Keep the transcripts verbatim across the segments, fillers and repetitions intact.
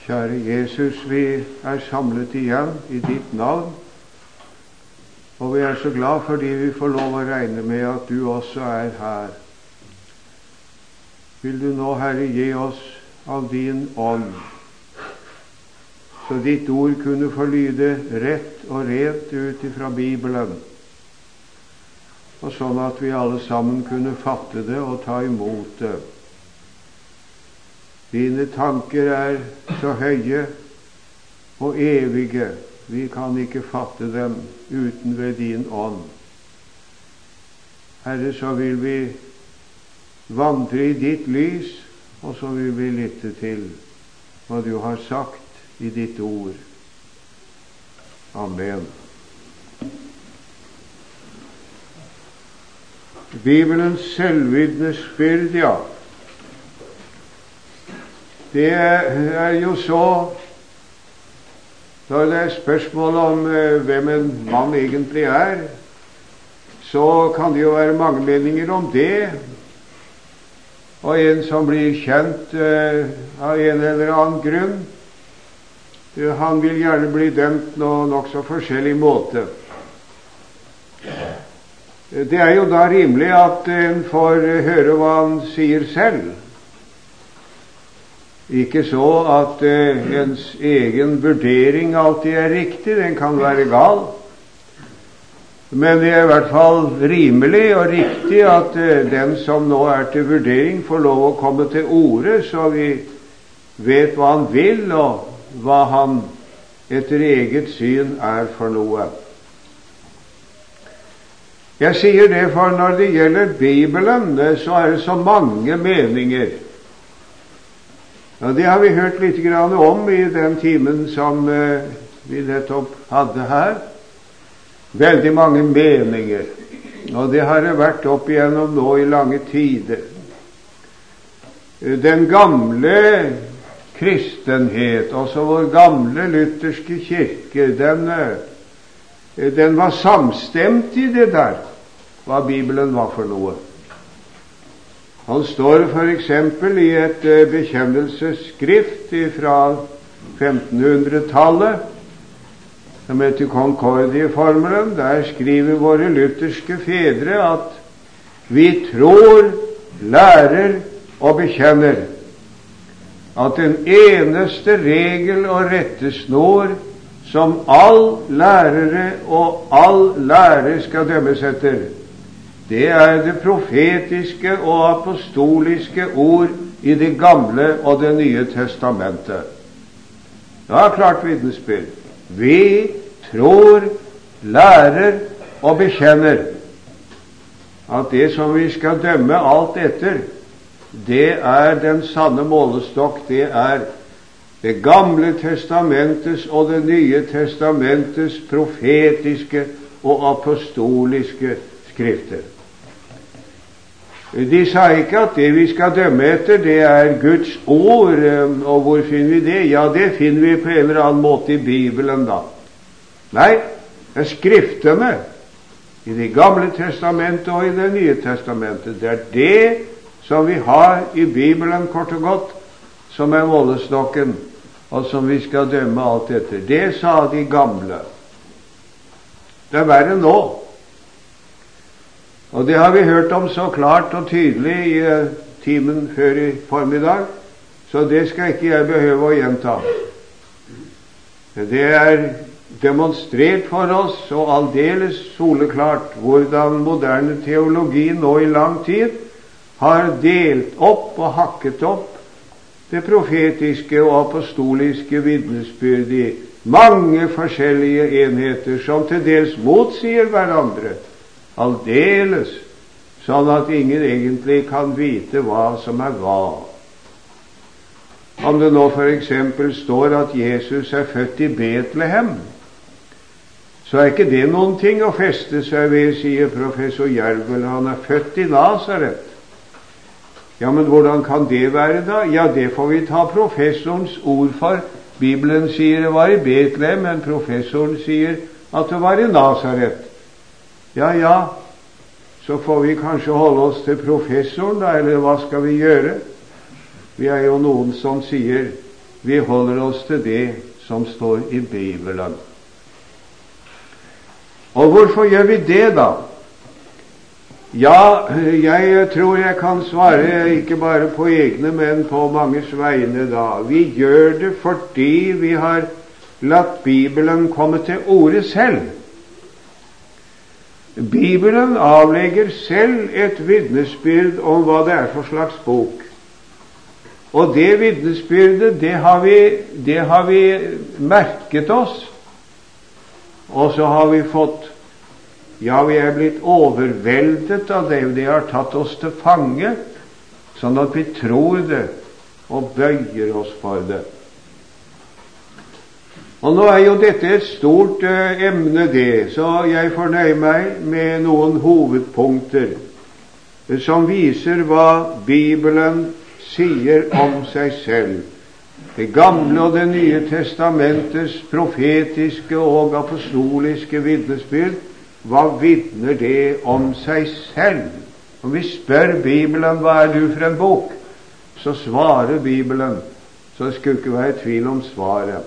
Kjære Jesus, vi er samlet igjen i ditt navn, og vi er så glad fordi vi får lov å regne med at du også er her. Vil du nå, Herre, gi oss av din ånd, så ditt ord kunne få lyde rett og rent ut ifra Bibelen, og sånn at vi alle sammen kunne fatte det og ta imot det. Dine tanker er så høye og evige, vi kan ikke fatte dem uten ved din ånd. Herre, så vil vi vandre i ditt lys, og så vil vi lytte til hva du har sagt i ditt ord. Amen. Bibelens selvvitnesbyrd, ja. Det er jo så, når det er spørsmål om eh, hvem en mann egentlig er, så kan det jo være mange meninger om det. Og en som blir kjent eh, av en eller annen grunn, eh, han vil gjerne bli dømt på nokså forskjellig måte. Det er jo da rimelig at en får høre hva han sier selv. Ikke så at eh, ens egen vurdering alltid er riktig, den kan være gal. Men det er i hvert fall rimelig og riktig at eh, den som nå er til vurdering, får lov å komme til orde, så vi vet hva han vil, og hva han etter eget syn er for noe. Jeg sier det, for når det gjelder Bibelen, så er det så mange meninger. Ja, det har vi hørt litt grann om i den timen som eh, vi nettopp hadde her. Veldig mange meninger, og det har det vært opp igjennom nå i lange tider. Den gamle kristenhet, altså vår gamle lutherske kirke, den, den var samstemt i det der, hva Bibelen var for noe. Han står for eksempel i et uh, bekjennelsesskrift fra femtenhundretallet, som heter Concordieformelen. Der skriver våre lutherske fedre at vi tror, lærer og bekjenner at den eneste regel og rettesnor som all lærere og all lære skal dømmes etter, det er det profetiske og apostoliske ord i Det gamle og Det nye testamentet. Ja, klart vitnesbyrd. Vi tror, lærer og bekjenner at det som vi skal dømme alt etter, det er den sanne målestokk, det er Det gamle testamentets og Det nye testamentets profetiske og apostoliske skrifter. De sa ikke at det vi skal dømme etter, det er Guds ord. Og hvor finner vi det? Ja, det finner vi på en eller annen måte i Bibelen, da. Nei, det er skriftene i Det gamle testamentet og i Det nye testamentet. Det er det som vi har i Bibelen, kort og godt, som er målestokken, og som vi skal dømme alt etter. Det sa de gamle. Det er verre nå. Og det har vi hørt om så klart og tydelig i uh, timen før i formiddag, så det skal ikke jeg behøve å gjenta. Det er demonstrert for oss og aldeles soleklart hvordan moderne teologi nå i lang tid har delt opp og hakket opp det profetiske og apostoliske vitnesbyrd i mange forskjellige enheter som til dels motsier hverandre, aldeles, sånn at ingen egentlig kan vite hva som er hva. Om det nå for eksempel står at Jesus er født i Betlehem, så er ikke det noen ting å feste seg ved, sier professor Jervel. Han er født i Nazaret. Ja, men hvordan kan det være da? Ja, det får vi ta professorens ord for. Bibelen sier det var i Betlehem, men professoren sier at det var i Nazaret. Ja, ja, så får vi kanskje holde oss til professoren da, eller hva skal vi gjøre? Vi er jo noen som sier Vi holder oss til det som står i Bibelen. Og hvorfor gjør vi det da? Ja, jeg tror jeg kan svare ikke bare på egne, men på manges vegne da. Vi gjør det fordi vi har latt Bibelen komme til orde selv. Bibelen avlegger selv et vitnesbyrd om hva det er for slags bok. Og det vitnesbyrdet, det har vi, det har vi merket oss, og så har vi fått, ja, vi er blitt overveldet av det. Det har tatt oss til fange, sånn at vi tror det og bøyer oss for det. Og nå er jo dette et stort uh, emne det, så jeg fornøyer meg med noen hovedpunkter uh, som viser hva Bibelen sier om seg selv. Det gamle og det nye testamentets profetiske og apostoliske vitnesbyrd, hva vitner det om seg selv? Om vi spør Bibelen, hva er du for en bok? Så svarer Bibelen, så det skulle ikke være tvil om svaret.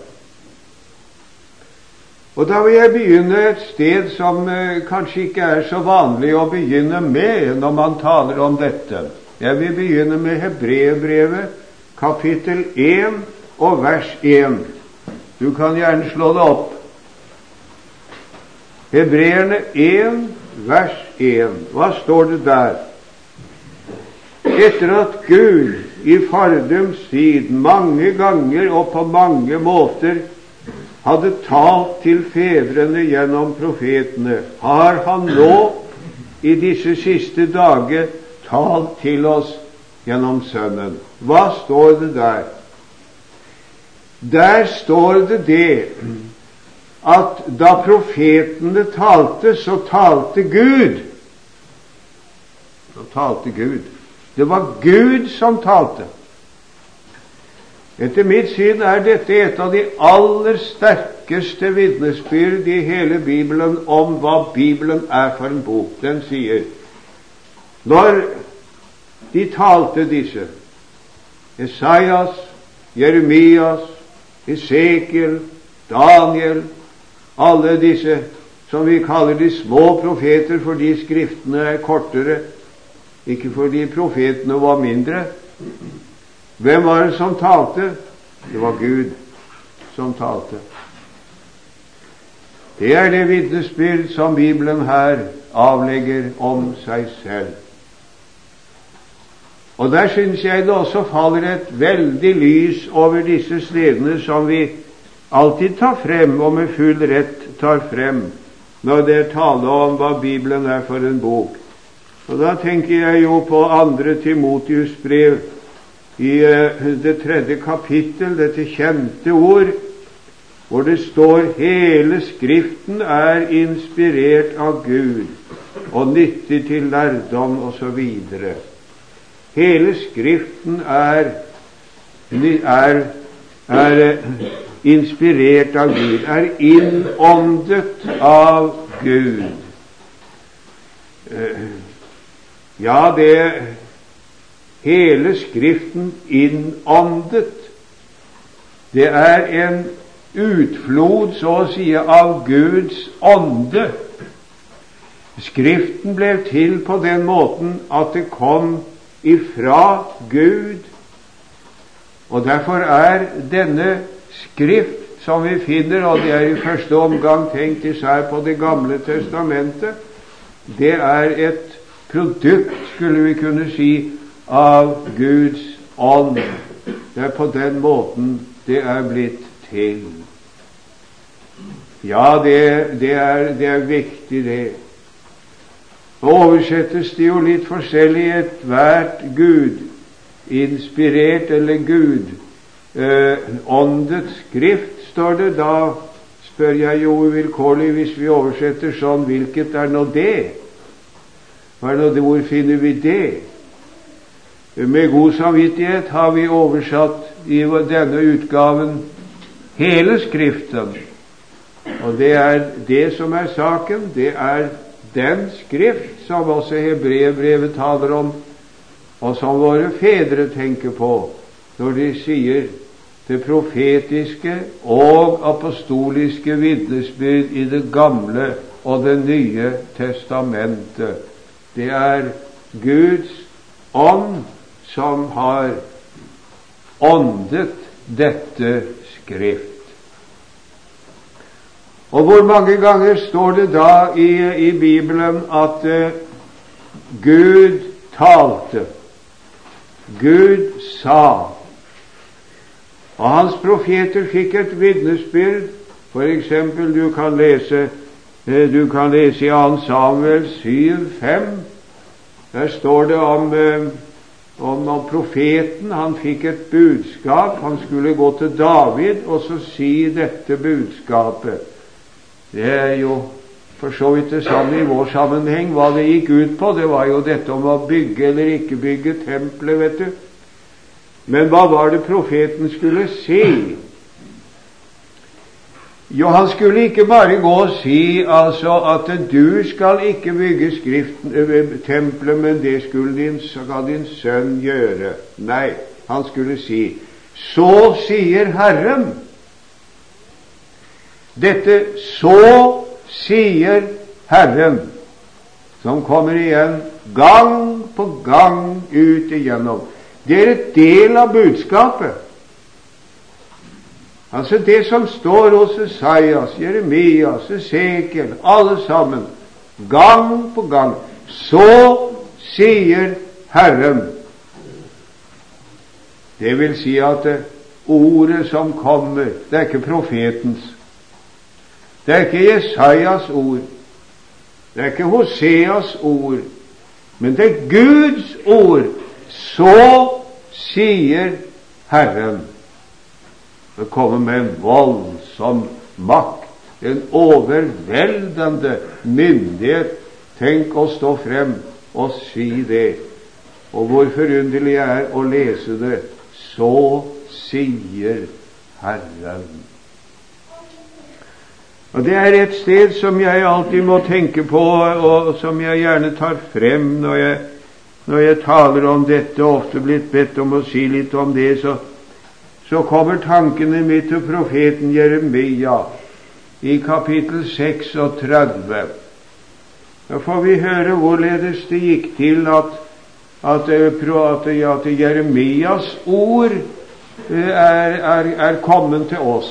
Og da vil jeg begynne et sted som eh, kanskje ikke er så vanlig å begynne med når man taler om dette. Jeg vil begynne med Hebreerbrevet, kapittel én og vers én. Du kan gjerne slå det opp. Hebreerne én, vers én. Hva står det der? Etter at Gud i fordums tid mange ganger og på mange måter hadde talt til fedrene gjennom profetene, har han nå i disse siste dager talt til oss gjennom Sønnen. Hva står det der? Der står det det at da profetene talte, så talte Gud. Så talte Gud. Det var Gud som talte. Etter mitt syn er dette et av de aller sterkeste vitnesbyrd i hele Bibelen om hva Bibelen er for en bok. Den sier, når de talte disse, Esaias, Jeremias, Esekiel, Daniel, alle disse som vi kaller de små profeter fordi skriftene er kortere, ikke fordi profetene var mindre. Hvem var det som talte? Det var Gud som talte. Det er det vitnesbyrd som Bibelen her avlegger om seg selv. Og der synes jeg det også faller et veldig lys over disse stedene som vi alltid tar frem, og med full rett tar frem, når det er tale om hva Bibelen er for en bok. Og da tenker jeg jo på andre Timotius brev, i det tredje kapittel, dette kjente ord, hvor det står hele Skriften er inspirert av Gud og nyttig til lærdom og så videre. Hele Skriften er, er, er inspirert av Gud, er innåndet av Gud. Ja, det hele Skriften innåndet. Det er en utflod, så å si, av Guds ånde. Skriften ble til på den måten at det kom ifra Gud, og derfor er denne skrift som vi finner, og det er i første omgang tenkt især på Det gamle testamentet, det er et produkt, skulle vi kunne si, av Guds ånd. Det er på den måten det er blitt til. Ja, det, det, er, det er viktig det. Oversettes det jo litt forskjellig et hvert Gud inspirert eller Gud eh, åndet skrift, står det. Da spør jeg jo uvilkårlig, hvis vi oversetter sånn, hvilket er nå det? Hva er nå det? Hvor finner vi det? Med god samvittighet har vi oversatt i denne utgaven hele Skriften. Og det er det som er saken. Det er den Skrift som også Hebreerbrevet taler om, og som våre fedre tenker på når de sier det profetiske og apostoliske vitnesbyrd i det gamle og det nye testamentet. Det er Guds ånd som har åndet dette skrift. Og hvor mange ganger står det da i, i Bibelen at uh, Gud talte, Gud sa, og hans profeter fikk et vitnesbyrd. For eksempel, du kan lese du kan lese i andre Samuel syv fem. Der står det om, om, om profeten. Han fikk et budskap. Han skulle gå til David og så si dette budskapet. Det er jo for så vidt det samme i vår sammenheng hva det gikk ut på. Det var jo dette om å bygge eller ikke bygge tempelet, vet du. Men hva var det profeten skulle si? Jo, han skulle ikke bare gå og si altså at du skal ikke bygge skriften, tempelet, men det skulle din, skal din sønn gjøre. Nei, han skulle si, så sier Herren. Dette så sier Herren, som kommer igjen gang på gang ut igjennom. Det er et del av budskapet. Altså det som står hos Esaias, Jeremias, Esekiel, alle sammen, gang på gang. Så sier Herren. Det vil si at det ordet som kommer, det er ikke profetens. Det er ikke Jesajas ord. Det er ikke Hoseas ord. Men det er Guds ord. Så sier Herren. Det kommer med en voldsom makt, en overveldende myndighet. Tenk å stå frem og si det. Og hvor forunderlig er å lese det. Så sier Herren. Og det er et sted som jeg alltid må tenke på, og som jeg gjerne tar frem når jeg Når jeg taler om dette, og ofte blitt bedt om å si litt om det, så, så kommer tankene mitt til profeten Jeremia i kapittel seksogtredve. Da får vi høre hvorledes det gikk til at, at, at, at Jeremias ord er, er, er kommet til oss.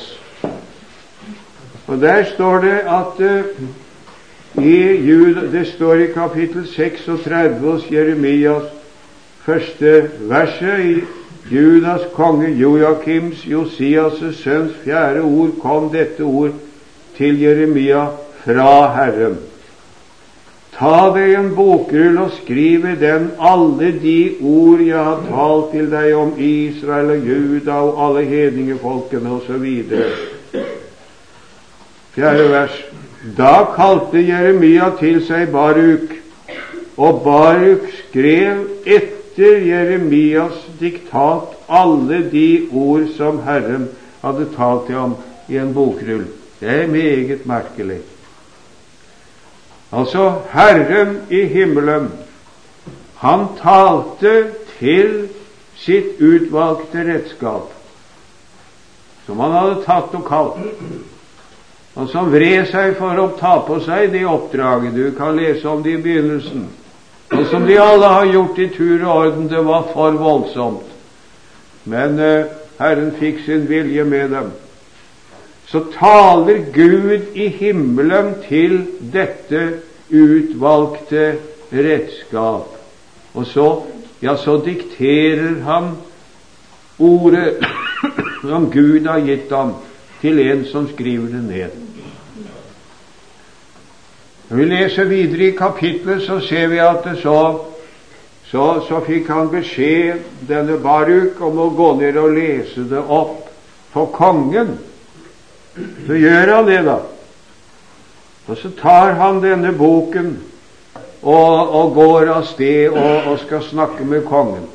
Og der står det at I Juda, det står i kapittel seksogtredve hos Jeremias, første verset i Judas konge Joakims, Josias' sønns fjerde ord, kom dette ord til Jeremia fra Herren. Ta deg en bokrull og skriv i den alle de ord jeg har talt til deg om Israel og Juda og alle hedningefolkene, og så videre. Fjerde vers. Da kalte Jeremia til seg Baruk, og Baruk skrev etter Jeremias diktat alle de ord som Herren hadde talt til ham i en bokrull. Det er meget merkelig. Altså, Herren i himmelen, han talte til sitt utvalgte redskap, som han hadde tatt og kalt, og som vred seg for å ta på seg det oppdraget. Du kan lese om det i begynnelsen. Og som de alle har gjort i tur og orden, det var for voldsomt. Men uh, Herren fikk sin vilje med dem. Så taler Gud i himmelen til dette utvalgte redskap. Og så, ja, så dikterer han ordet som Gud har gitt ham, til en som skriver det ned. Når vi leser videre i kapitlet, så ser vi at det så, så, så fikk han beskjed, denne Baruk, om å gå ned og lese det opp for kongen. Så gjør han det da. Og så tar han denne boken og, og går av sted og, og skal snakke med kongen.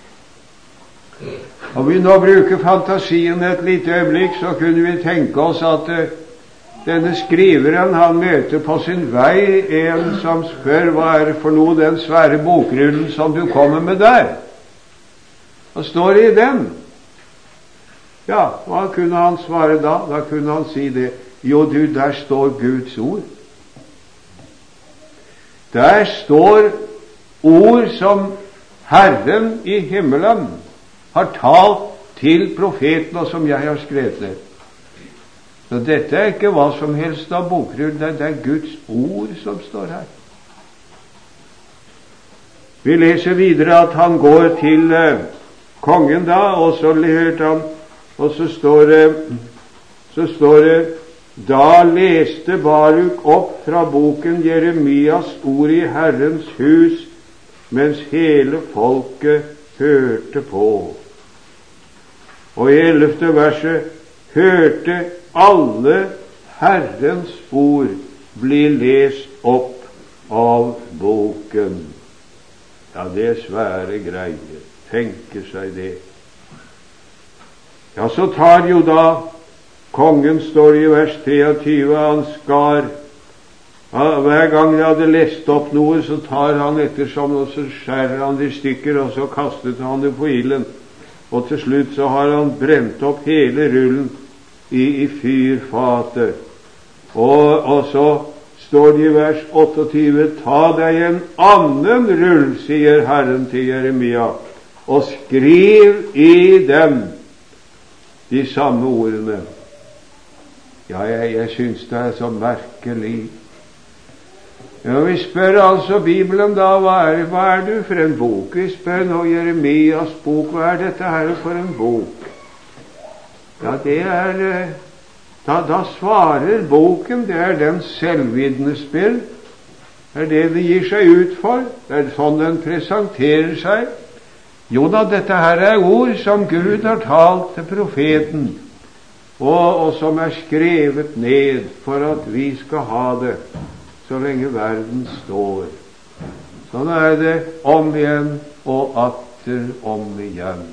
Og vi nå bruker fantasien et lite øyeblikk, så kunne vi tenke oss at uh, denne skriveren, han møter på sin vei en som spør, hva er det for noe, den svære bokrullen som du kommer med der? Hva står det i den? Ja, hva kunne han svare da? Da kunne han si det. Jo, du, der står Guds ord. Der står ord som Herren i himmelen har talt til profeten, og som jeg har skrevet ned. Så dette er ikke hva som helst av bokrull, det, det er Guds ord som står her. Vi leser videre at han går til eh, kongen da, og så hørte han, og så står det, så står det, da leste Baruk opp fra boken Jeremias ord i Herrens hus, mens hele folket hørte på. Og i ellevte verset hørte alle Herrens ord bli lest opp av boken. Ja, det er svære greier. Tenker seg det. Ja, så tar jo da kongen, står i vers treogtyve, han skar. Ja, hver gang de hadde lest opp noe, så tar han ettersom, og så skjærer han det i stykker, og så kastet han det på ilden. Og til slutt så har han brent opp hele rullen i, i fyrfatet. Og, og så står det i vers otteogtyve, ta deg en annen rull, sier Herren til Jeremia, og skriv i dem de samme ordene. Ja, jeg, jeg synes det er så merkelig. Ja, vi spør altså Bibelen da, hva er, hva er du for en bok? Vi spør nå Jeremias bok, hva er dette her for en bok? Ja, det er, da, da svarer boken, det er den selvvidnesbyrd, det er det det gir seg ut for, det er sånn den presenterer seg. Jo da, dette her er ord som Gud har talt til profeten, og, og som er skrevet ned for at vi skal ha det så lenge verden står. Sånn er det om igjen og atter om igjen.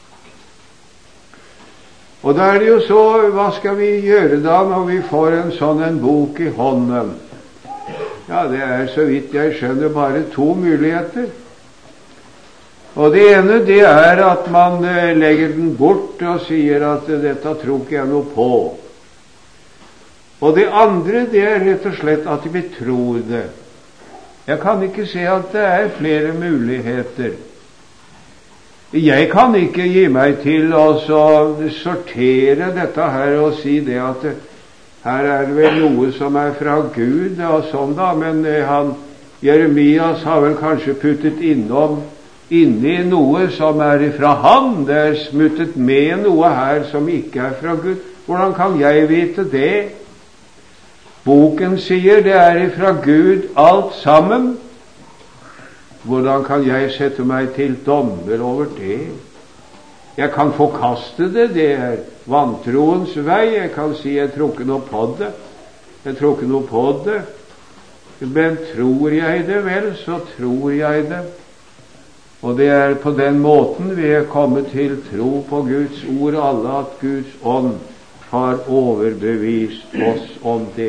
Og da er det jo så, hva skal vi gjøre da når vi får en sånn en bok i hånden? Ja, det er så vidt jeg skjønner bare to muligheter. Og det ene, det er at man legger den bort og sier at dette tror ikke jeg noe på. Og det andre, det er rett og slett at vi tror det. Jeg kan ikke se at det er flere muligheter. Jeg kan ikke gi meg til å sortere dette her og si det at her er det vel noe som er fra Gud og sånn da, men han, Jeremias har vel kanskje puttet innom inni noe som er fra han. Det er smuttet med noe her som ikke er fra Gud. Hvordan kan jeg vite det? Boken sier det er ifra Gud alt sammen. Hvordan kan jeg sette meg til dommer over det? Jeg kan forkaste det, det er vantroens vei. Jeg kan si jeg tror ikke noe på det. Jeg tror ikke noe på det. Men tror jeg det vel, så tror jeg det. Og det er på den måten vi er kommet til tro på Guds ord, alle, at Guds ånd har overbevist oss om det.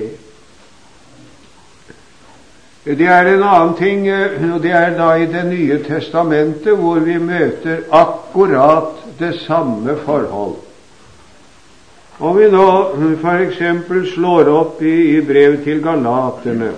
Det er en annen ting, og det er da i Det nye testamentet, hvor vi møter akkurat det samme forhold. Om vi nå for eksempel slår opp i, i brevet til Galaterne,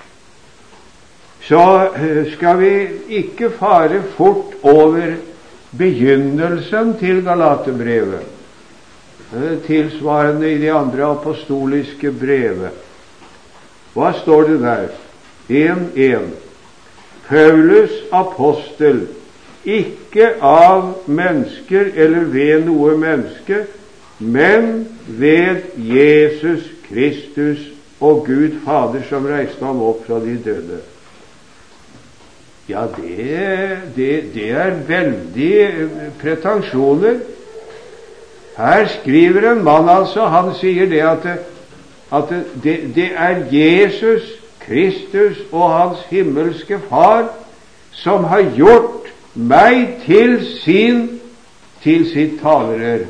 så skal vi ikke fare fort over begynnelsen til Galaterbrevet, tilsvarende i de andre apostoliske brevet. Hva står det der? en en. Paulus apostel, ikke av mennesker eller ved noe menneske, men ved Jesus Kristus og Gud Fader som reiste ham opp fra de døde. Ja, det, det, det er veldig pretensjoner. Her skriver en mann altså, han sier det at, at det, det er Jesus Kristus og hans himmelske Far som har gjort meg til sin, til sitt talerør.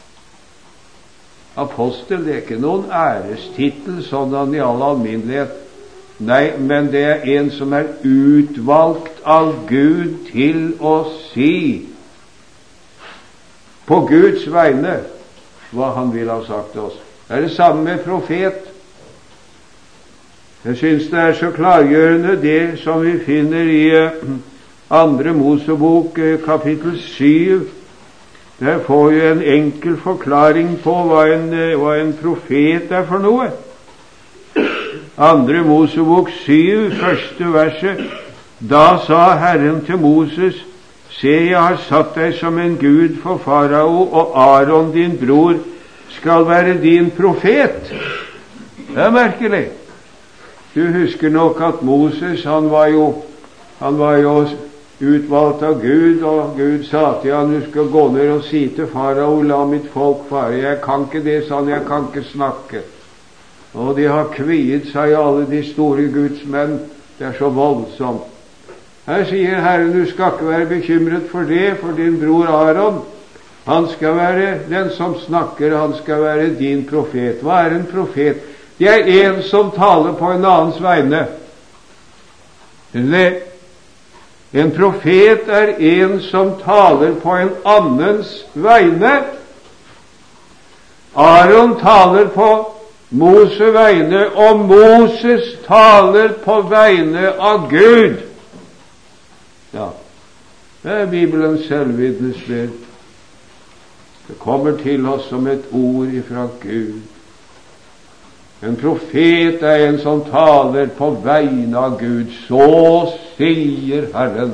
Apostel, det er ikke noen ærestittel sånn i all alminnelighet. Nei, men det er en som er utvalgt av Gud til å si på Guds vegne hva han vil ha sagt til oss. Det er det samme med profet. Jeg synes det er så klargjørende det som vi finner i andre Mosebok kapittel syv. Der får vi en enkel forklaring på hva en, hva en profet er for noe. Andre Mosebok syv, første verset. Da sa Herren til Moses: Se, jeg har satt deg som en gud for farao, og Aaron din bror skal være din profet. Det er merkelig. Du husker nok at Moses, han var jo, han var jo utvalgt av Gud, og Gud sa til han: Du skal gå ned og si til farao, la mitt folk fare. Jeg kan ikke det, sa han, jeg kan ikke snakke. Og de har kviet seg, alle de store Guds menn. Det er så voldsomt. Her sier Herren: Du skal ikke være bekymret for det, for din bror Aaron, han skal være den som snakker, han skal være din profet. Hva er en profet? Det er en som taler på en annens vegne. Eller, en profet er en som taler på en annens vegne. Aaron taler på Moses vegne, og Moses taler på vegne av Gud. Ja, det er Bibelens selvvitnesbyrd. Det kommer til oss som et ord ifra Gud. En profet er en som taler på vegne av Gud. Så sier Herren.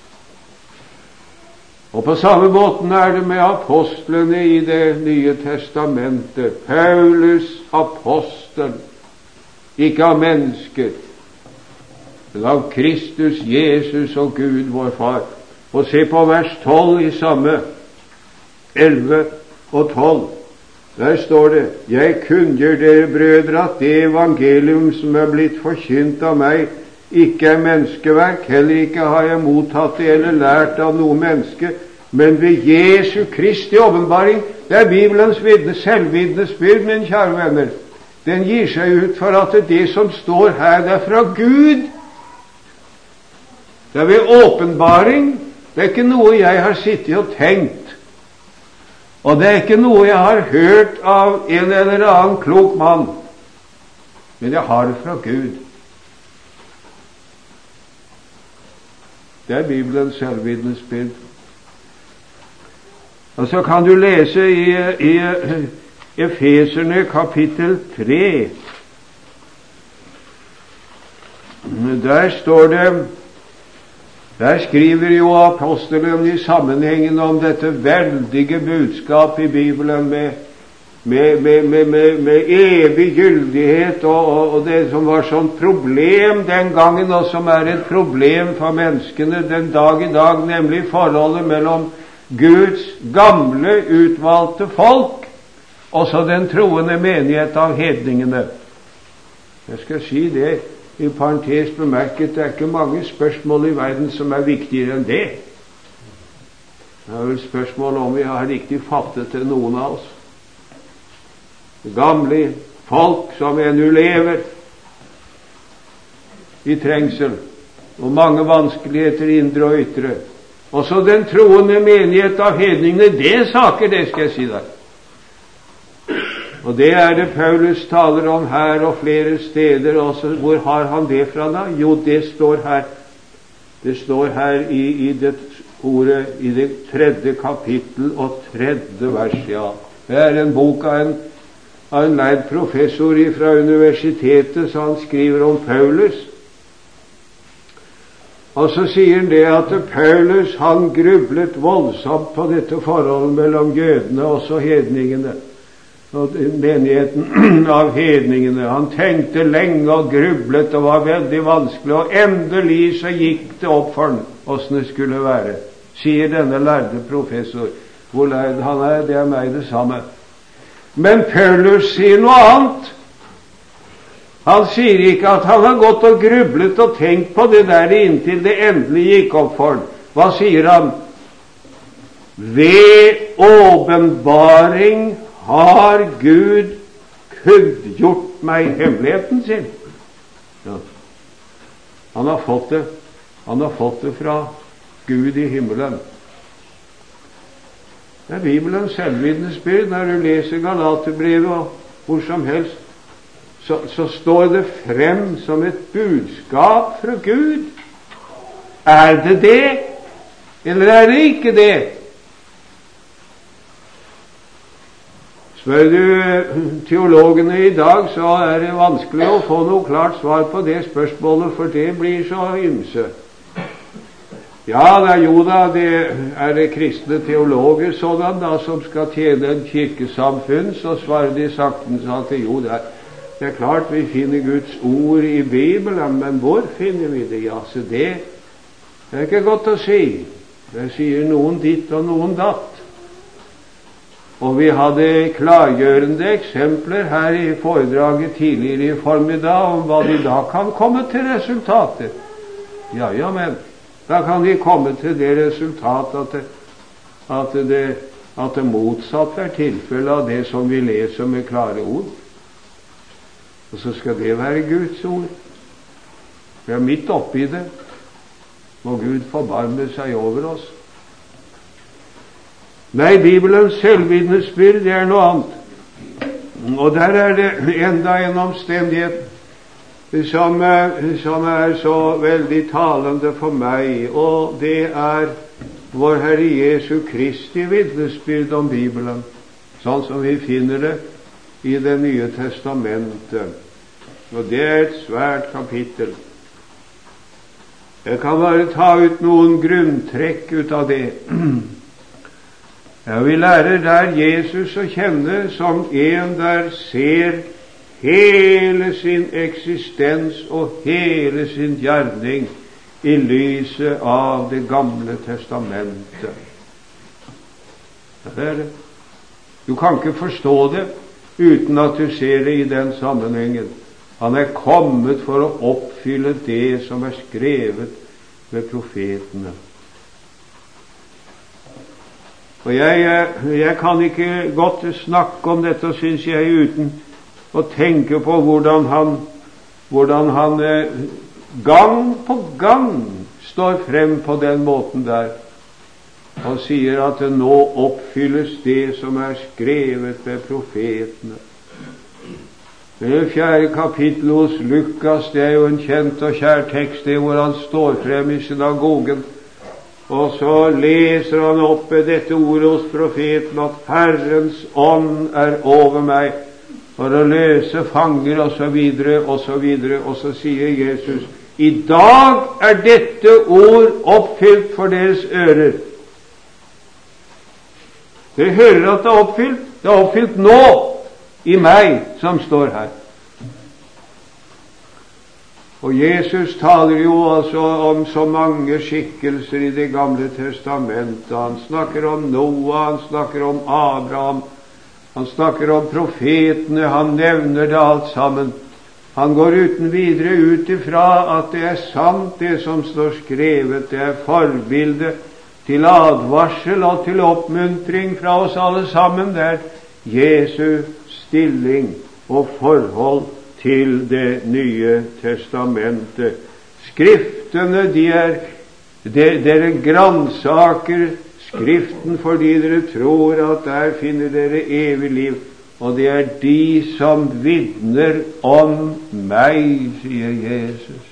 Og på samme måten er det med apostlene i Det nye testamentet. Paulus apostel, ikke av mennesker, men av Kristus Jesus og Gud vår Far. Og se på vers tolv i samme elleve og tolv. Der står det: Jeg kunngjør dere, brødre, at det evangelium som er blitt forkynt av meg, ikke er menneskeverk, heller ikke har jeg mottatt det eller lært av noe menneske, men ved Jesu Kristi åpenbaring. Det er Bibelens vidne, selvvitnesbyrd, mine kjære venner. Den gir seg ut for at det som står her, det er fra Gud. Det er ved åpenbaring. Det er ikke noe jeg har sittet og tenkt. Og det er ikke noe jeg har hørt av en eller annen klok mann. Men jeg har det fra Gud. Det er Bibelens selvvitnesbyrd. Og så kan du lese i, i Efeserne kapittel tre. Der står det, der skriver jo apostelen i sammenhengen om dette veldige budskap i Bibelen med, med, med, med, med, med evig gyldighet, og, og, og det som var sånn problem den gangen, og som er et problem for menneskene den dag i dag, nemlig forholdet mellom Guds gamle utvalgte folk og så den troende menighet av hedningene. Jeg skal si det i parentes bemerket, det er ikke mange spørsmål i verden som er viktigere enn det. Det er vel spørsmål om vi har riktig fattet til noen av oss. Gamle folk som ennå lever i trengsel og mange vanskeligheter indre og ytre. Og så den troende menighet av hedningene, det er saker, det skal jeg si deg. Og det er det Paulus taler om her og flere steder også. Hvor har han det fra da? Jo, det står her. Det står her i, i det ordet, i det tredje kapittel og tredje vers, ja. Det er en bok av en, av en leid professor fra universitetet, så han skriver om Paulus. Og så sier han det at Paulus, han grublet voldsomt på dette forholdet mellom jødene og så hedningene. Og menigheten av hedningene. Han tenkte lenge og grublet, og var veldig vanskelig, og endelig så gikk det opp for han hvordan det skulle være, sier denne lærde professor. Hvor lærd han er, det er meg det samme. Men Paulus sier noe annet. Han sier ikke at han har gått og grublet og tenkt på det der inntil det endelig gikk opp for han. Hva sier han? Ved åpenbaring har Gud kunngjort meg hemmeligheten sin. Ja. Han har fått det. Han har fått det fra Gud i himmelen. Det er Bibelens selvvitnesbyrd. Når du leser Galaterbrevet og hvor som helst, så, så står det frem som et budskap fra Gud. Er det det, eller er det ikke det? Spør du teologene i dag, så er det vanskelig å få noe klart svar på det spørsmålet, for det blir så ymse. Ja, det er jo da, det er det kristne teologer sådan da, som skal tjene en kirkesamfunn, så svarer de saktens at jo, det er, det er klart vi finner Guds ord i Bibelen, men hvor finner vi det? Ja, så det, det er ikke godt å si. Det sier noen ditt og noen datt. Og vi hadde klargjørende eksempler her i foredraget tidligere i formiddag om hva de da kan komme til resultater. Ja, ja, men da kan de komme til det resultat at det, at det, at det motsatte er tilfellet av det som vi leser med klare ord. Og så skal det være Guds ord. Vi er midt oppi det. Må Gud forbarme seg over oss. Nei, Bibelens selvvitnesbyrd, det er noe annet. Og der er det enda en omstendighet som, som er så veldig talende for meg, og det er vår Herre Jesu Kristi vitnesbyrd om Bibelen, sånn som vi finner det i Det nye testamentet. Og det er et svært kapittel. Jeg kan bare ta ut noen grunntrekk ut av det. Ja, vi lærer der Jesus å kjenne som en der ser hele sin eksistens og hele sin gjerning i lyset av Det gamle testamentet. Det er det. Du kan ikke forstå det uten at du ser det i den sammenhengen. Han er kommet for å oppfylle det som er skrevet ved profetene. Og jeg, jeg kan ikke godt snakke om dette, synes jeg, uten å tenke på hvordan han, hvordan han gang på gang står frem på den måten der og sier at det nå oppfylles det som er skrevet ved profetene. Det fjerde kapittel hos Lukas, det er jo en kjent og kjær tekst, det hvor han står frem i synagogen, og så leser han opp dette ordet hos profeten at Herrens ånd er over meg for å løse fanger og så videre og så videre, og så sier Jesus, i dag er dette ord oppfylt for deres ører. Dere hører at det er oppfylt. Det er oppfylt nå i meg som står her. Og Jesus taler jo altså om så mange skikkelser i Det gamle testamentet. Han snakker om Noah, han snakker om Abraham, han snakker om profetene, han nevner det alt sammen. Han går uten videre ut ifra at det er sant det som står skrevet, det er forbilde til advarsel og til oppmuntring fra oss alle sammen. Det er Jesu stilling og forhold til Det nye testamentet. Skriftene, de er, de, dere grannsaker Skriften fordi dere tror at der finner dere evig liv, og det er de som vitner om meg, sier Jesus.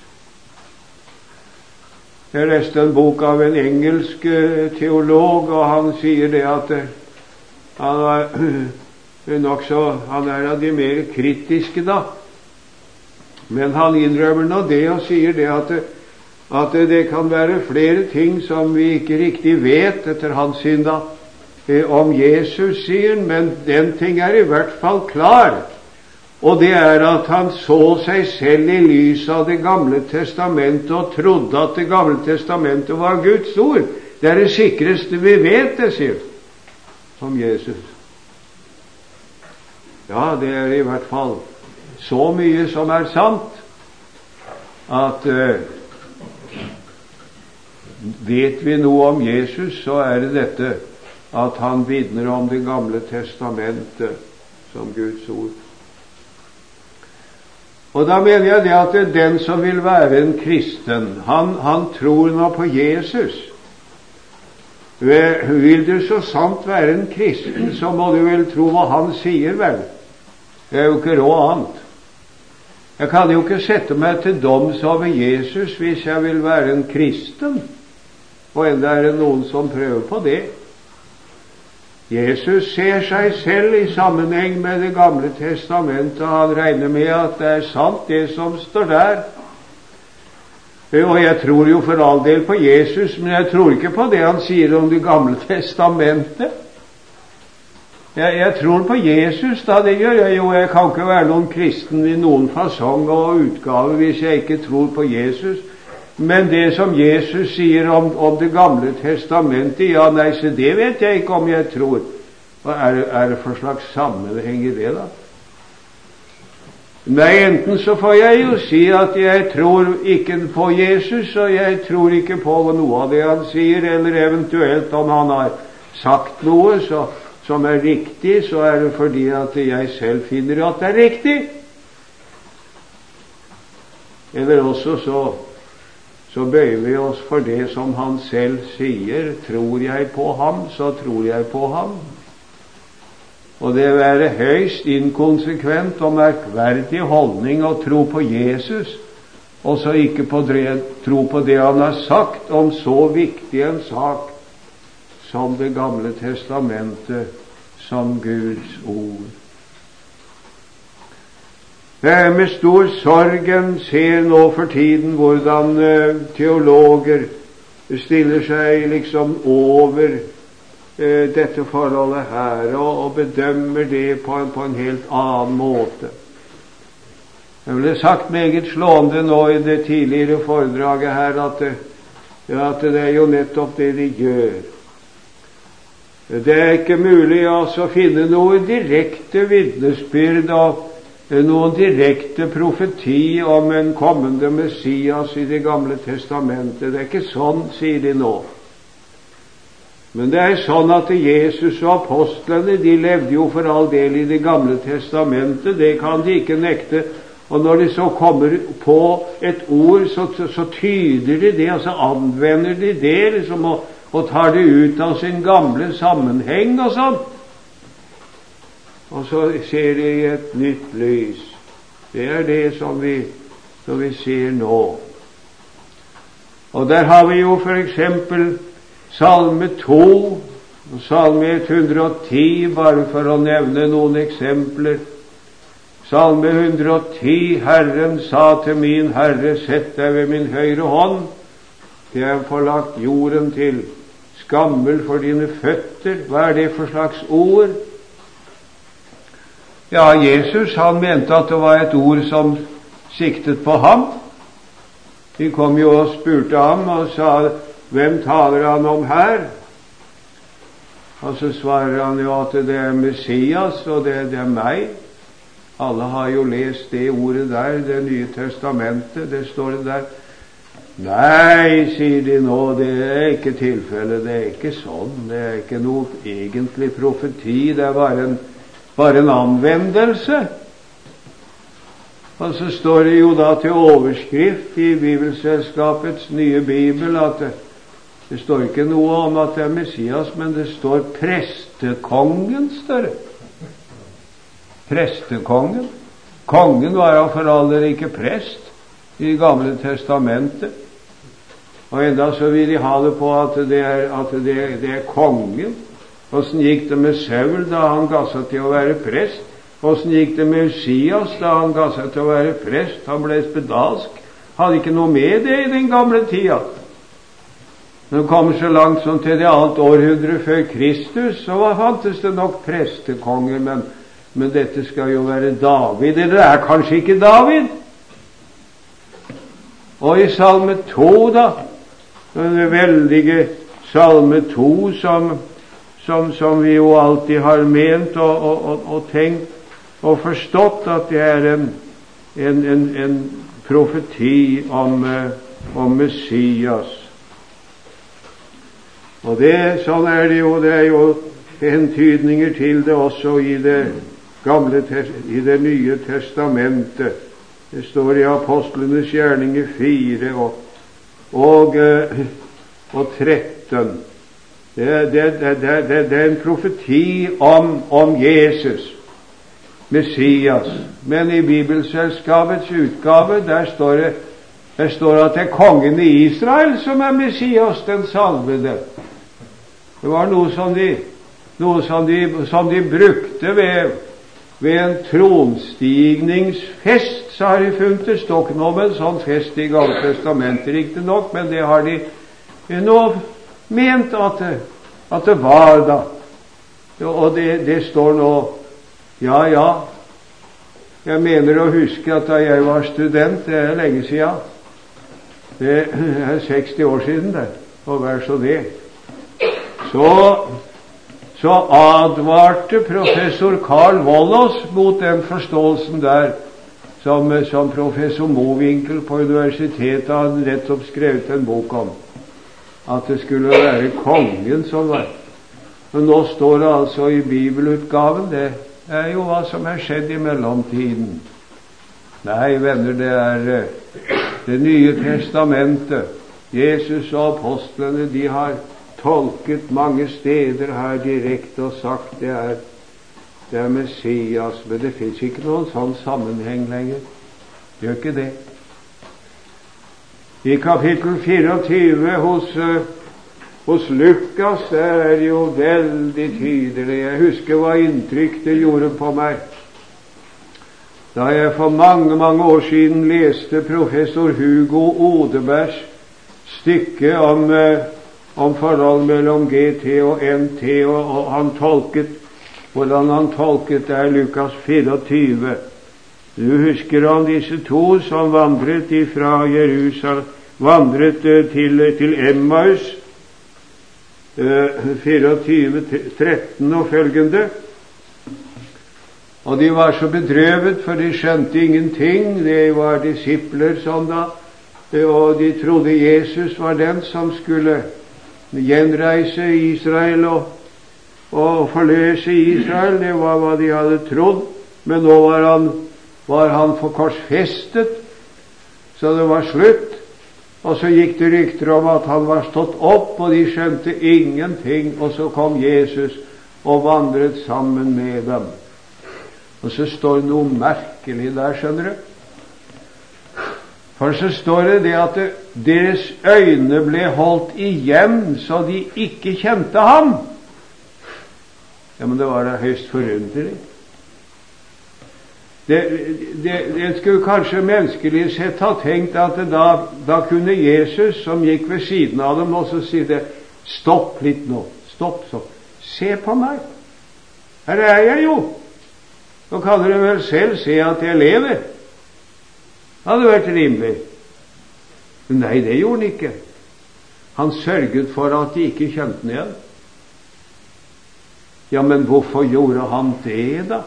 Jeg leste en bok av en engelsk teolog, og han sier det at han er nok så, han er av de mer kritiske da, men han innrømmer nå det og sier det at, at det kan være flere ting som vi ikke riktig vet etter hans syn da, om Jesus, sier han, men den ting er i hvert fall klar, og det er at han så seg selv i lys av Det gamle testamentet og trodde at Det gamle testamentet var Guds ord. Det er det sikreste vi vet, det, sier om Jesus. Ja, det er i hvert fall så mye som er sant, at uh, vet vi noe om Jesus, så er det dette at han vitner om Det gamle testamentet som Guds ord. Og da mener jeg det at det er den som vil være en kristen, han, han tror nå på Jesus. Vil du så sant være en kristen, så må du vel tro hva han sier, vel? Det er jo ikke råd annet. Jeg kan jo ikke sette meg til doms over Jesus hvis jeg vil være en kristen, og enda er det noen som prøver på det. Jesus ser seg selv i sammenheng med Det gamle testamentet, og han regner med at det er sant det som står der. Og jeg tror jo for all del på Jesus, men jeg tror ikke på det han sier om Det gamle testamentet. Jeg, jeg tror på Jesus, da, det gjør jeg jo. Jeg kan ikke være noen kristen i noen fasong og utgave hvis jeg ikke tror på Jesus. Men det som Jesus sier om, om Det gamle testamentet, ja, nei, så det vet jeg ikke om jeg tror. Hva er, er det for slags sammenheng i det, da? Nei, enten så får jeg jo si at jeg tror ikke på Jesus, og jeg tror ikke på noe av det han sier, eller eventuelt om han har sagt noe så, som er riktig, så er det fordi at jeg selv finner at det er riktig. Eller også så så bøyer vi oss for det som han selv sier. Tror jeg på ham, så tror jeg på ham. Og det være høyst inkonsekvent og merkverdig holdning å tro på Jesus, og så ikke på det, tro på det han har sagt om så viktig en sak som Det gamle testamentet, som Guds ord. Med stor sorgen ser nå for tiden hvordan uh, teologer stiller seg liksom over uh, dette forholdet her, og, og bedømmer det på en, på en helt annen måte. Jeg ble sagt meget slående nå i det tidligere foredraget her at, ja, at det er jo nettopp det de gjør. Det er ikke mulig altså, å finne noe direkte vitnesbyrd av noen direkte profeti om en kommende Messias i Det gamle testamentet. Det er ikke sånn, sier de nå. Men det er sånn at Jesus og apostlene, de levde jo for all del i Det gamle testamentet. Det kan de ikke nekte. Og når de så kommer på et ord, så, så tyder de det, og så anvender de det, liksom, og, og tar det ut av sin gamle sammenheng og sånn. Og så ser de i et nytt lys. Det er det som vi, som vi ser nå. Og der har vi jo for eksempel Salme to og Salme ett hundre og ti, bare for å nevne noen eksempler. Salme ett hundre og ti, Herren sa til min Herre, sett deg ved min høyre hånd, til jeg har forlagt jorden til skammel for dine føtter. Hva er det for slags ord? Ja, Jesus, han mente at det var et ord som siktet på ham. De kom jo og spurte ham og sa, hvem taler han om her? Og så svarer han jo at det er Messias, og det, det er meg. Alle har jo lest det ordet der, Det nye testamentet, det står det der. Nei, sier de nå, det er ikke tilfellet, det er ikke sånn, det er ikke noe egentlig profeti, det er bare en bare en anvendelse. Og så står det jo da til overskrift i Bibelselskapets nye bibel at det, det står ikke noe om at det er Messias, men det står prestekongen, står det. Prestekongen. Kongen var av for all del ikke prest i Gamle testamentet. Og enda så vil de ha det på at det er, at det, det er kongen. Hvordan gikk det med Saul da han ga seg til å være prest? Hvordan gikk det med Usias da han ga seg til å være prest? Han ble spedalsk. Hadde ikke noe med det i den gamle tida. Når det kommer så langt som til det annet århundre før Kristus, så fantes det nok prestekonger, men, men dette skal jo være David. Eller det er kanskje ikke David? Og i Salme to, da, den veldige Salme to som Som, som vi jo alltid har ment og, og, og, og tenkt og forstått at det er en, en, en, en profeti om, om Messias. Og det, sånn er det jo, det er jo hentydninger til det også i det gamle, i det nye testamentet. Det står i Apostlenes gjerninger fire og, og, og tretten. Det, det, det, det, det er en profeti om, om Jesus, Messias. Men i Bibelselskapets utgave, der står det, der står at det er kongen i Israel som er Messias, den salvede. Det var noe som de, noe som de, som de brukte ved, ved en tronstigningsfest, så har de funnet. Det står ikke noe med en sånn fest i Gamle testamentet, riktig nok, men det har de nå ment at det, at det var da. Og det, det står nå, ja, ja, jeg mener å huske at da jeg var student, det er lenge siden, det er seksti år siden det, og vær så det, så, så advarte professor Carl Wollås mot den forståelsen der, som, som professor Mowinckel på universitetet hadde nettopp skrevet en bok om, at det skulle være kongen som var. Men nå står det altså i bibelutgaven, det er jo hva som er skjedd i mellomtiden. Nei, venner, det er det nye testamentet. Jesus og apostlene, de har tolket mange steder her direkte og sagt det er, det er Messias, men det finnes ikke noen sånn sammenheng lenger. Det gjør ikke det. I kapittel fireogtyve hos, hos Lukas, det er jo veldig tydelig. Jeg husker hva inntrykk det gjorde på meg da jeg for mange, mange år siden leste professor Hugo Odebergs stykke om, om forhold mellom G T og N T, og, og han tolket, hvordan han tolket det er Lukas fireogtyve. Du husker om disse to som vandret ifra Jerusalem, vandret til, til Emmaus, fireogtyve tretten og følgende. Og de var så bedrøvet, for de skjønte ingenting. De var disipler som da, og de trodde Jesus var den som skulle gjenreise Israel og, og forløse Israel. Det var hva de hadde trodd. Men nå var han, var han forkorsfestet, så det var slutt. Og så gikk det rykter om at han var stått opp, og de skjønte ingenting. Og så kom Jesus og vandret sammen med dem. Og så står det noe merkelig der, skjønner du. For så står det det at det, deres øyne ble holdt igjen, så de ikke kjente ham. Ja, men det var da høyst forunderlig. Det, det, det skulle kanskje menneskelig sett ha tenkt at det da, da kunne Jesus, som gikk ved siden av dem, også si det, stopp litt nå, stopp, stopp, se på meg, her er jeg jo. Nå kan dere vel selv se at jeg lever. Det hadde vært rimelig. Men nei, det gjorde han ikke. Han sørget for at de ikke kjente den igjen. Ja, men hvorfor gjorde han det da?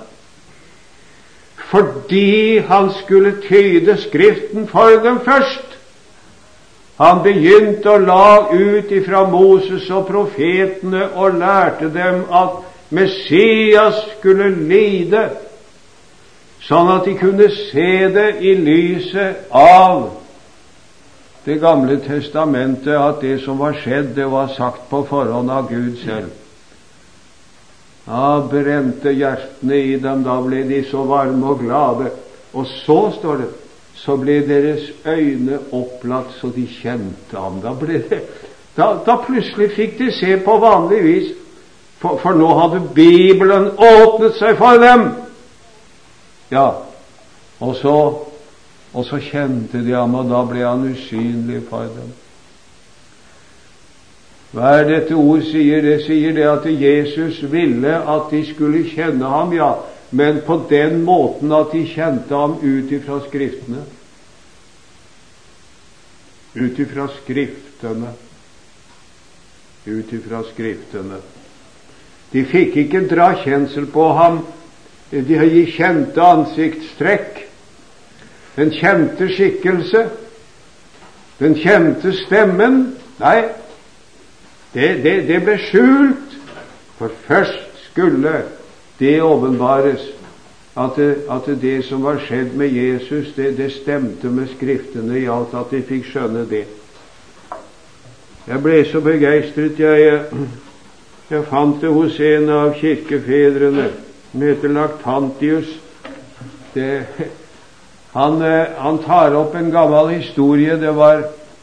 Fordi han skulle tyde Skriften for dem først. Han begynte å la ut ifra Moses og profetene og lærte dem at Messias skulle lide, sånn at de kunne se det i lyset av Det gamle testamentet, at det som var skjedd, det var sagt på forhånd av Gud selv. Da brente hjertene i dem, da ble de så varme og glade. Og så står det, så ble deres øyne opplatt så de kjente ham. Da ble det, da, da plutselig fikk de se på vanlig vis, for, for nå hadde Bibelen åpnet seg for dem. Ja, og så, og så kjente de ham, og da ble han usynlig for dem. Hva er dette ord sier? Det sier det at Jesus ville at de skulle kjenne ham, ja, men på den måten at de kjente ham ut ifra Skriftene. Ut ifra Skriftene. Ut ifra Skriftene. De fikk ikke dra kjensel på ham. De kjente ansiktstrekk, den kjente skikkelse, den kjente stemmen. Nei, det, det, det ble skjult, for først skulle det åpenbares at det, at det som var skjedd med Jesus, det, det stemte med Skriftene i alt, at de fikk skjønne det. Jeg ble så begeistret. Jeg, Jeg fant det hos en av kirkefedrene, som heter Lactantius. Det, han, han tar opp en gammel historie. Det var,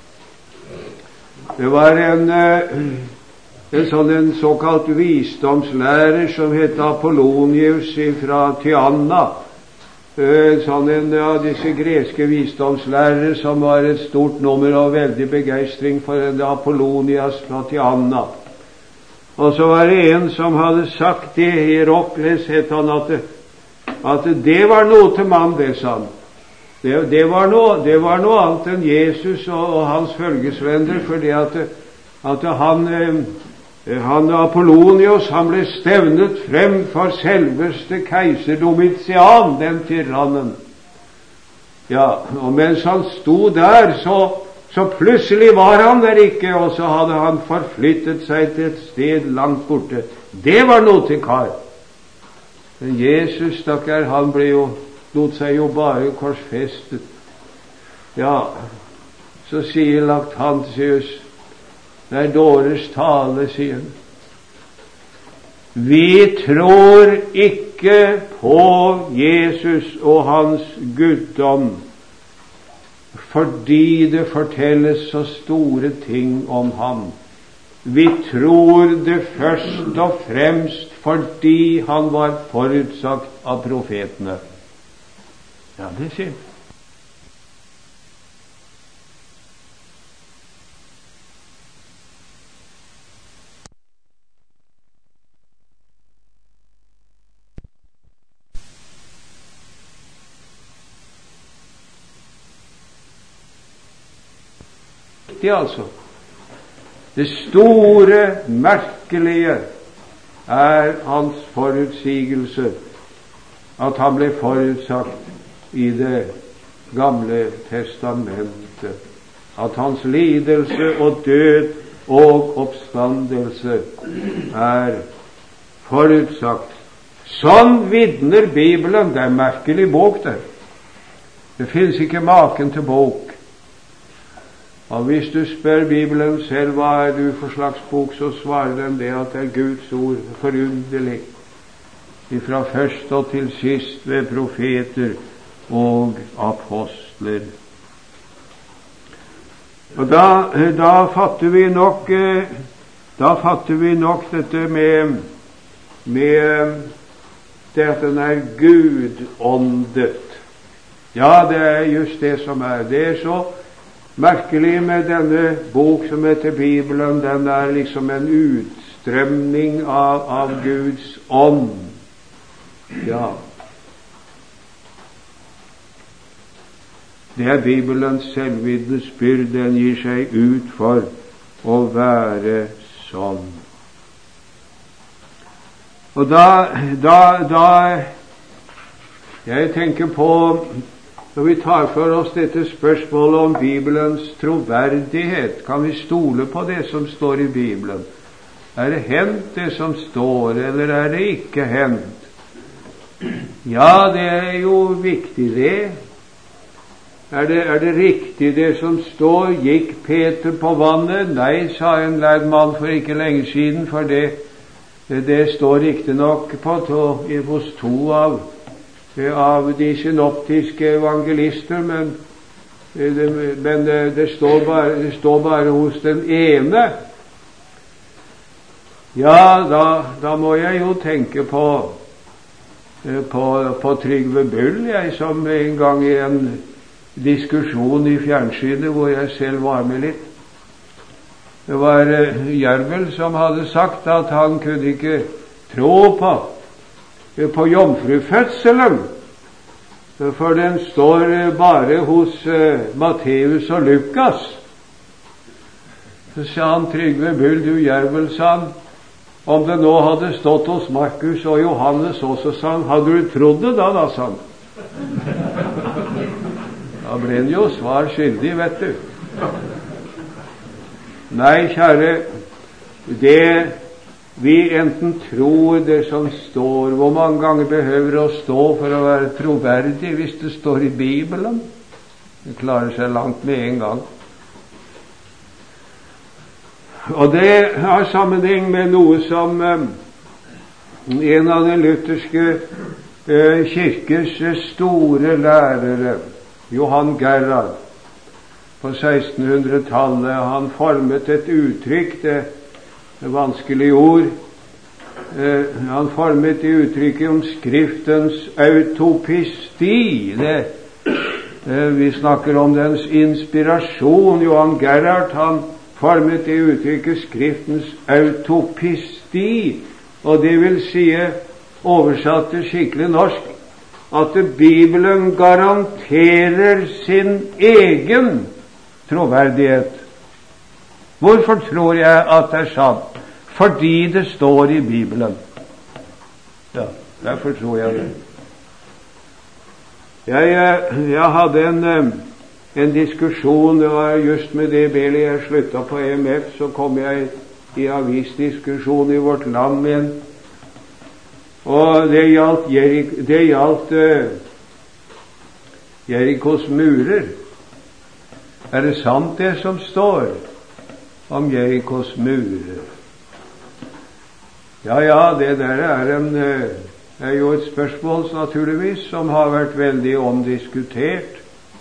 det var en, en sånn en såkalt visdomslærer som het Apollonius fra Tyana. En sånn en av disse greske visdomslærere som var et stort nummer og veldig begeistring for en Apollonias fra Tyana. Og så var det en som hadde sagt i Hierokles, het han, at, at det var noe til mann, det sa han. Det, det, var noe, det var noe annet enn Jesus og, og hans følgesvenner, fordi at, at han, han Apollonius, han ble stevnet frem for selveste keiser Domitian, den tyrannen. Ja, og mens han sto der, så Så plutselig var han der ikke, og så hadde han forflyttet seg til et sted langt borte. Det var noe til kar. Men Jesus, stakkar, han ble jo, lot seg jo bare korsfestet. Ja, så sier Lactantius, det er dårers tale, sier han. Vi tror ikke på Jesus og hans guddom, fordi det fortelles så store ting om ham. Vi tror det først og fremst fordi han var forutsagt av profetene. Ja, det sier han. Det, altså. Det store, merkelige er hans forutsigelse, at han ble forutsagt i Det gamle testamentet, at hans lidelse og død og oppstandelse er forutsagt. Sånn vitner Bibelen. Det er merkelig bok, det. Det finnes ikke maken til bok. Og hvis du spør Bibelen selv, hva er du for slags bok, så svarer den det at det er Guds ord, forunderlig, fra først og til sist ved profeter og apostler. Og da, da fatter vi nok da fatter vi nok dette med, med det at den er gudåndet. Ja, det er just det som er. Det er så merkelig med denne bok som heter Bibelen. Den er liksom en utstrømning av, av Guds ånd. Ja. Det er Bibelens selvvitnesbyrd. Den gir seg ut for å være sånn. Og da, da, da jeg tenker på, når vi tar for oss dette spørsmålet om Bibelens troverdighet, kan vi stole på det som står i Bibelen? Er det hendt det som står, eller er det ikke hendt? Ja, det er jo viktig det. Er det, er det riktig det som står? Gikk Peter på vannet? Nei, sa en lærd mann for ikke lenge siden, for det, det, det står riktig nok på to, hos to av av de synoptiske evangelister, men, det, men det, det, står bare, det står bare hos den ene. Ja, da, da må jeg jo tenke på, på, på Trygve Bull, jeg, som en gang i en diskusjon i fjernsynet hvor jeg selv var med litt. Det var uh, Jervel som hadde sagt at han kunne ikke tro på på jomfrufødselen, for den står bare hos uh, Matteus og Lukas. Så sa han, Trygve Bull, du Jervel, sa han, om det nå hadde stått hos Markus og Johannes også, sa han, hadde du trodd det da, da, sa han. Da ble han jo svar skyldig, vet du. Nei, kjære, det vi enten tror det som står. Hvor mange ganger behøver det å stå for å være troverdig hvis det står i Bibelen? Det klarer seg langt med en gang. Og det har sammenheng med noe som eh, en av den lutherske eh, kirkes store lærere, Johan Gerhard, på sekstenhundretallet, han formet et uttrykk, det er vanskelige ord, eh, han formet det uttrykket om Skriftens autopisti. Det, eh, vi snakker om dens inspirasjon. Johan Gerhard, han formet det uttrykket Skriftens autopisti, og det vil si, oversatt til skikkelig norsk, at Bibelen garanterer sin egen troverdighet. Hvorfor tror jeg at det er sant? Fordi det står i Bibelen. Ja, derfor tror jeg det. Jeg, jeg hadde en, en diskusjon, det var just med det Beli jeg sluttet på E M F, så kom jeg i avisdiskusjon i Vårt Land igjen. Og det gjaldt, Jerik, det gjaldt uh, Jerikos murer. Er det sant det som står om Jerikos murer? Ja, ja, det der er, en, uh, er jo et spørsmål, naturligvis, som har vært veldig omdiskutert.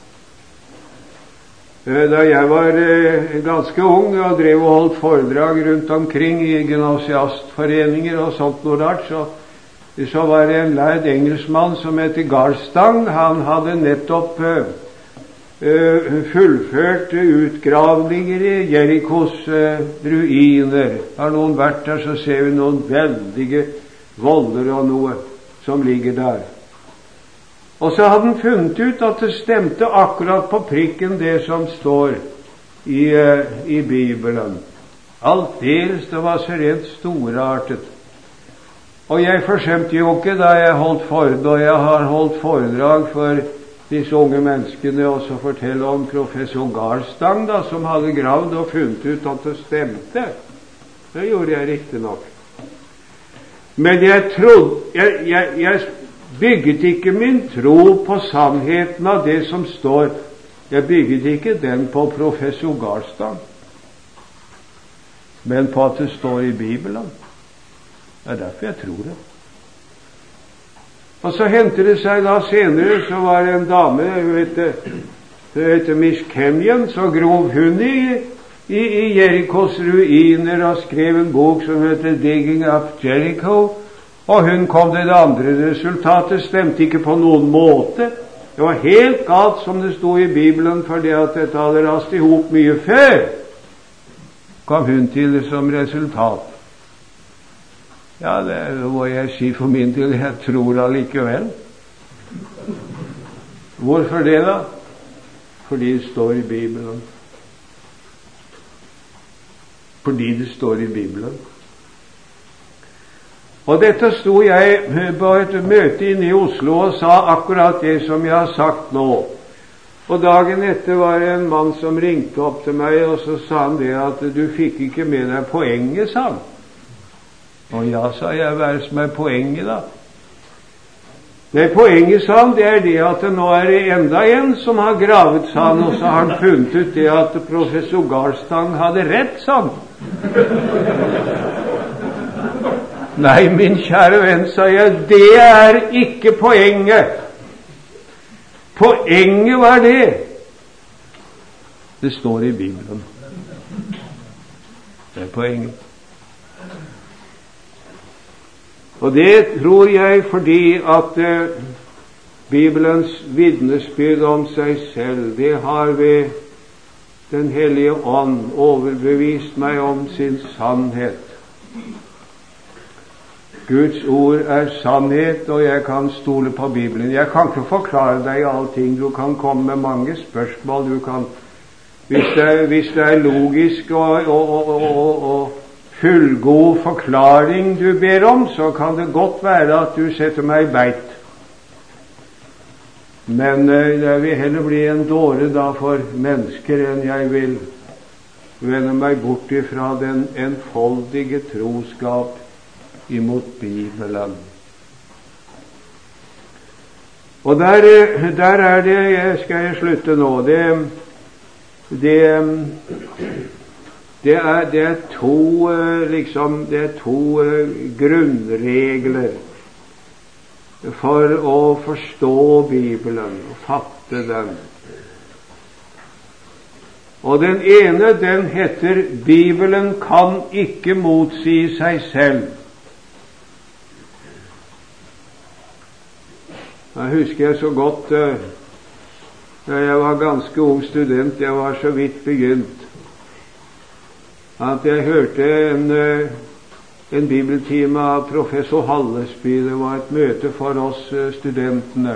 Uh, da jeg var uh, ganske ung og drev og holdt foredrag rundt omkring i gymnasiastforeninger og sånt noe rart, så så var det en lærd engelskmann som heter Garstang. Han hadde nettopp uh, uh, fullført utgravninger i Jerikos uh, ruiner. Har noen vært der, så ser vi noen veldige volder og noe som ligger der. Og så hadde han funnet ut at det stemte akkurat på prikken det som står i, uh, i Bibelen. Aldeles, det var så rent storartet. Og jeg forsømte jo ikke da jeg holdt foredrag, og jeg har holdt foredrag for disse unge menneskene, og så fortelle om professor Garstang, da, som hadde gravd og funnet ut at det stemte. Det gjorde jeg riktig nok. Men jeg trodde, jeg, jeg, jeg bygget ikke min tro på sannheten av det som står. Jeg bygget ikke den på professor Garstang, men på at det står i Bibelen. Det er derfor jeg tror det. Og så hentet det seg da senere, så var det en dame, hun heter, hun heter Miss Kenyon, så grov hun i, i, i Jerikos ruiner og skrev en bok som heter Digging Up Jericho, og hun kom til det andre resultatet, stemte ikke på noen måte. Det var helt galt som det stod i Bibelen, fordi at dette hadde rast ihop mye før, kom hun til det som resultat. Ja, det må jeg si for min del, jeg tror allikevel. Hvorfor det da? Fordi det står i Bibelen. Fordi det står i Bibelen. Og dette sto jeg på et møte inne i Oslo og sa akkurat det som jeg har sagt nå. Og dagen etter var det en mann som ringte opp til meg, og så sa han det at du fikk ikke med deg poenget, sa han. Og ja, sa jeg, hva er det som er poenget da? Nei, poenget, sa han, det er det at det nå er det enda en som har gravet, sa han, og så har han funnet ut det at professor Garstang hadde rett, sa han. Nei, min kjære venn, sa jeg, det er ikke poenget. Poenget var det. Det står i Bibelen. Det er poenget. Og det tror jeg fordi at eh, Bibelens vitnesbyrd om seg selv, det har ved Den hellige ånd overbevist meg om sin sannhet. Guds ord er sannhet, og jeg kan stole på Bibelen. Jeg kan ikke forklare deg allting. Du kan komme med mange spørsmål. Du kan, hvis det er, hvis det er logisk og, og, og, og, og fullgod forklaring du ber om, så kan det godt være at du setter meg beit. Men uh, jeg vil heller bli en dåre da for mennesker enn jeg vil vende meg bort ifra den enfoldige troskap imot Bibelen. Og der, der er det, skal jeg slutte nå, det, det Det er, det er to, liksom, det er to grunnregler for å forstå Bibelen og fatte den. Og den ene, den heter: Bibelen kan ikke motsi seg selv. Jeg husker jeg så godt da jeg var ganske ung student, jeg var så vidt begynt, at jeg hørte en, en bibeltime av professor Hallesby. Det var et møte for oss studentene.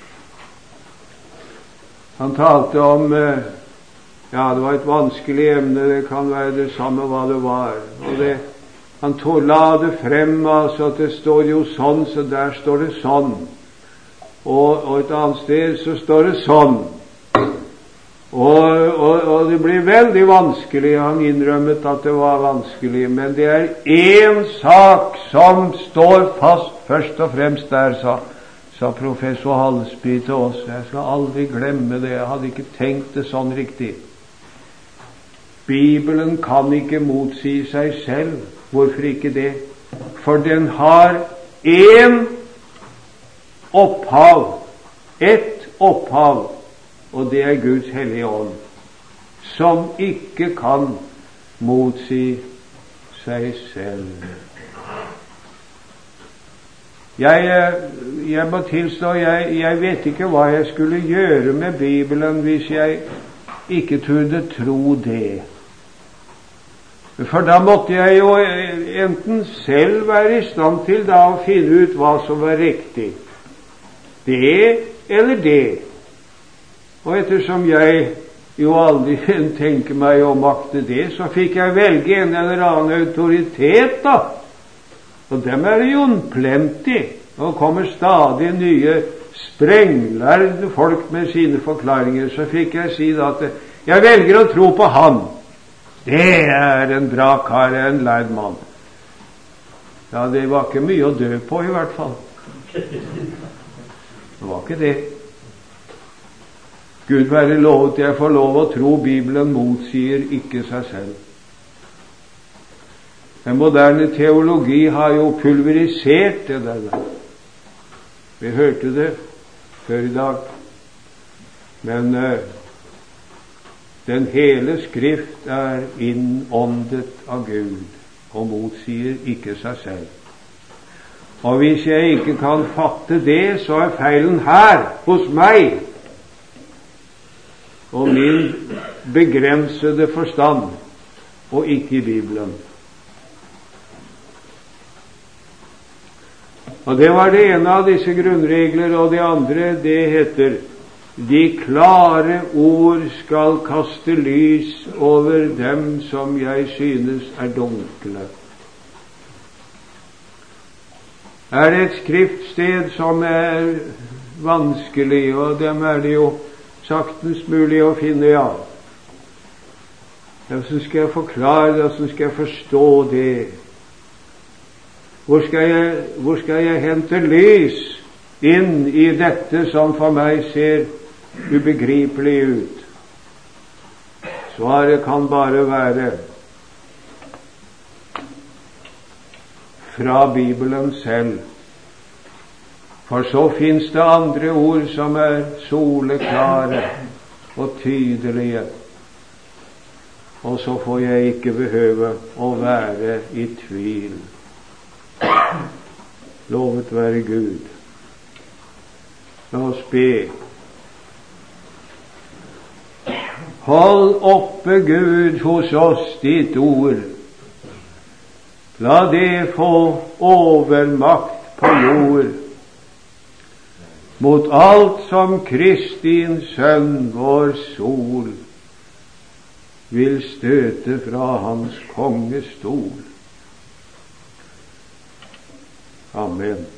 Han talte om, ja, det var et vanskelig emne, det kan være det samme hva det var. Og det, han tog, la det frem, altså at det står jo sånn, så der står det sånn. Og, og et annet sted så står det sånn. Og, og, og det blir veldig vanskelig. Han innrømmet at det var vanskelig, men det er én sak som står fast først og fremst der, sa, sa professor Hallesby til oss. Jeg skal aldri glemme det, jeg hadde ikke tenkt det sånn riktig. Bibelen kan ikke motsi seg selv. Hvorfor ikke det? For den har én opphav, ett opphav, og det er Guds hellige ånd, som ikke kan motsi seg selv. Jeg, jeg må tilstå, jeg, jeg vet ikke hva jeg skulle gjøre med Bibelen hvis jeg ikke turde tro det. For da måtte jeg jo enten selv være i stand til da å finne ut hva som var riktig. Det eller det. Og ettersom jeg jo aldri tenker meg å makte det, så fikk jeg velge en eller annen autoritet, da. Og dem er det jo en plenty. Og kommer stadig nye sprenglærde folk med sine forklaringer. Så fikk jeg si da at jeg velger å tro på han. Det er en bra kar, en lærd mann. Ja, det var ikke mye å dø på i hvert fall. Det var ikke det. Gud være lovet, jeg får lov å tro Bibelen motsier ikke seg selv. Den moderne teologi har jo pulverisert det der. Vi hørte det før i dag. Men uh, den hele Skrift er innåndet av Gud og motsier ikke seg selv. Og hvis jeg ikke kan fatte det, så er feilen her, hos meg, og min begrensede forstand, og ikke i Bibelen. Og det var det ene av disse grunnregler, og det andre, det heter: de klare ord skal kaste lys over dem som jeg synes er dunkle. Er det et skriftsted som er vanskelig, og dem er det jo saktens mulig å finne, ja. Hvordan skal jeg forklare det, hvordan skal jeg forstå det? Hvor skal jeg, hvor skal jeg hente lys inn i dette som for meg ser ubegripelig ut? Svaret kan bare være fra Bibelen selv. For så finnes det andre ord som er soleklare og tydelige, og så får jeg ikke behøve å være i tvil. Lovet være Gud. La oss be. Hold oppe, Gud, hos oss ditt ord. La det få overmakt på jord mot alt som Kristin sønn, vår sol, vil støte fra hans kongestol. Amen.